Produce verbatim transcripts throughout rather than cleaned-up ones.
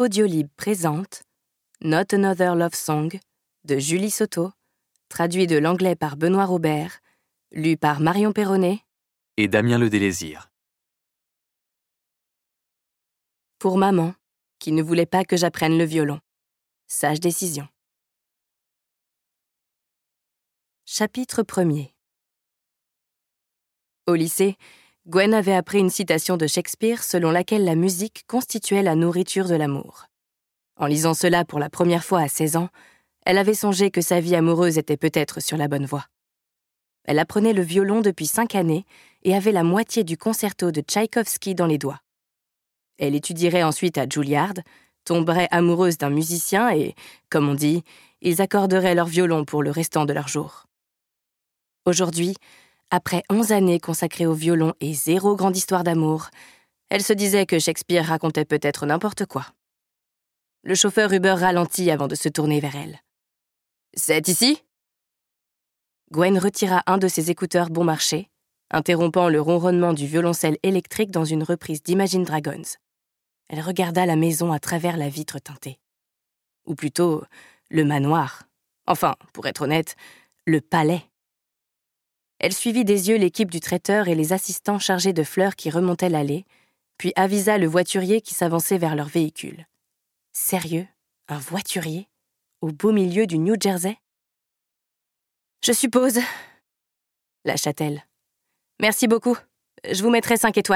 Audiolib présente Not Another Love Song de Julie Soto, traduit de l'anglais par Benoît Robert, lu par Marion Perronnet et Damien Le Délésir. Pour maman, qui ne voulait pas que j'apprenne le violon. Sage décision. Chapitre premier. Au lycée, Gwen avait appris une citation de Shakespeare selon laquelle la musique constituait la nourriture de l'amour. En lisant cela pour la première fois à seize ans, elle avait songé que sa vie amoureuse était peut-être sur la bonne voie. Elle apprenait le violon depuis cinq années et avait la moitié du concerto de Tchaïkovski dans les doigts. Elle étudierait ensuite à Juilliard, tomberait amoureuse d'un musicien et, comme on dit, ils accorderaient leur violon pour le restant de leurs jours. Aujourd'hui, après onze années consacrées au violon et zéro grande histoire d'amour, elle se disait que Shakespeare racontait peut-être n'importe quoi. Le chauffeur Uber ralentit avant de se tourner vers elle. « C'est ici ?» Gwen retira un de ses écouteurs bon marché, interrompant le ronronnement du violoncelle électrique dans une reprise d'Imagine Dragons. Elle regarda la maison à travers la vitre teintée. Ou plutôt, le manoir. Enfin, pour être honnête, le palais. Elle suivit des yeux l'équipe du traiteur et les assistants chargés de fleurs qui remontaient l'allée, puis avisa le voiturier qui s'avançait vers leur véhicule. Sérieux, un voiturier, au beau milieu du New Jersey ? « Je suppose, » lâcha-t-elle. « Merci beaucoup, je vous mettrai cinq étoiles. »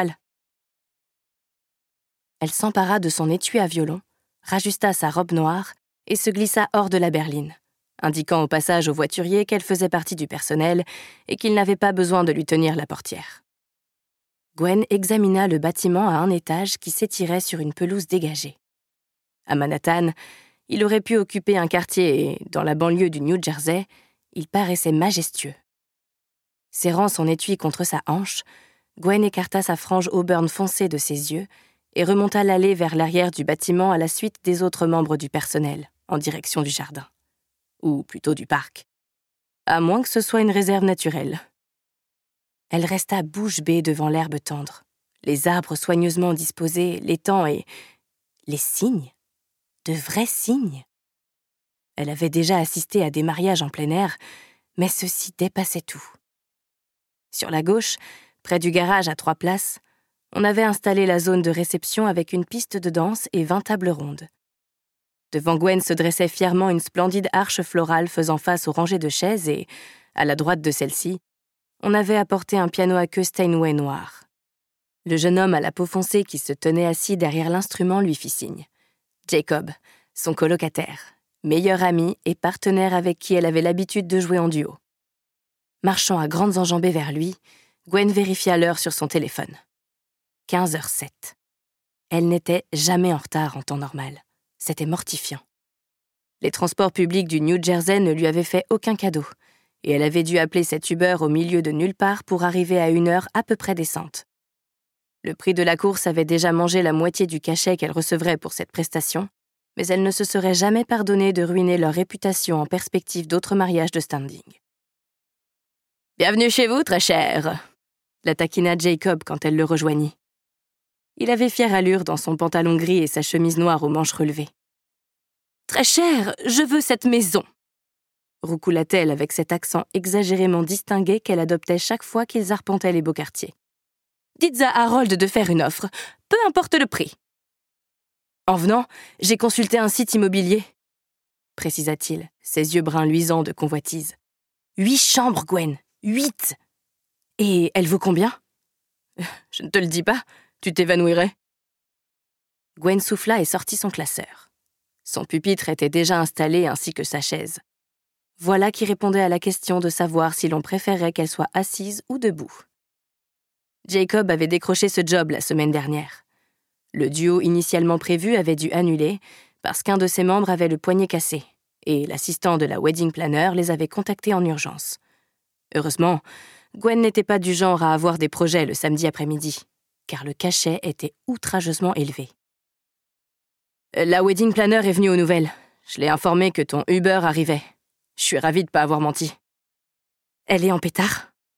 Elle s'empara de son étui à violon, rajusta sa robe noire et se glissa hors de la berline, indiquant au passage au voiturier qu'elle faisait partie du personnel et qu'il n'avait pas besoin de lui tenir la portière. Gwen examina le bâtiment à un étage qui s'étirait sur une pelouse dégagée. À Manhattan, il aurait pu occuper un quartier et, dans la banlieue du New Jersey, il paraissait majestueux. Serrant son étui contre sa hanche, Gwen écarta sa frange auburn foncée de ses yeux et remonta l'allée vers l'arrière du bâtiment à la suite des autres membres du personnel, en direction du jardin. Ou plutôt du parc. À moins que ce soit une réserve naturelle. Elle resta bouche bée devant l'herbe tendre, les arbres soigneusement disposés, l'étang et... les cygnes. De vrais cygnes. Elle avait déjà assisté à des mariages en plein air, mais ceci dépassait tout. Sur la gauche, près du garage à trois places, on avait installé la zone de réception avec une piste de danse et vingt tables rondes. Devant Gwen se dressait fièrement une splendide arche florale faisant face aux rangées de chaises et, à la droite de celle-ci, on avait apporté un piano à queue Steinway noir. Le jeune homme à la peau foncée qui se tenait assis derrière l'instrument lui fit signe. Jacob, son colocataire, meilleur ami et partenaire avec qui elle avait l'habitude de jouer en duo. Marchant à grandes enjambées vers lui, Gwen vérifia l'heure sur son téléphone. quinze heures sept. Elle n'était jamais en retard en temps normal. C'était mortifiant. Les transports publics du New Jersey ne lui avaient fait aucun cadeau, et elle avait dû appeler cet Uber au milieu de nulle part pour arriver à une heure à peu près décente. Le prix de la course avait déjà mangé la moitié du cachet qu'elle recevrait pour cette prestation, mais elle ne se serait jamais pardonné de ruiner leur réputation en perspective d'autres mariages de standing. « Bienvenue chez vous, très cher !» la taquina Jacob quand elle le rejoignit. Il avait fière allure dans son pantalon gris et sa chemise noire aux manches relevées. « Très cher, je veux cette maison !» roucoula-t-elle avec cet accent exagérément distingué qu'elle adoptait chaque fois qu'ils arpentaient les beaux quartiers. « Dites à Harold de faire une offre, peu importe le prix. » « En venant, j'ai consulté un site immobilier, » précisa-t-il, ses yeux bruns luisants de convoitise. « Huit chambres, Gwen, huit ! Et elle vaut combien ? » ?»« Je ne te le dis pas, tu t'évanouirais. » Gwen souffla et sortit son classeur. Son pupitre était déjà installé ainsi que sa chaise. Voilà qui répondait à la question de savoir si l'on préférait qu'elle soit assise ou debout. Jacob avait décroché ce job la semaine dernière. Le duo initialement prévu avait dû annuler parce qu'un de ses membres avait le poignet cassé et l'assistant de la wedding planner les avait contactés en urgence. Heureusement, Gwen n'était pas du genre à avoir des projets le samedi après-midi, car le cachet était outrageusement élevé. « La wedding planner est venue aux nouvelles. Je l'ai informée que ton Uber arrivait. Je suis ravie de ne pas avoir menti. »« Elle est en pétard ?»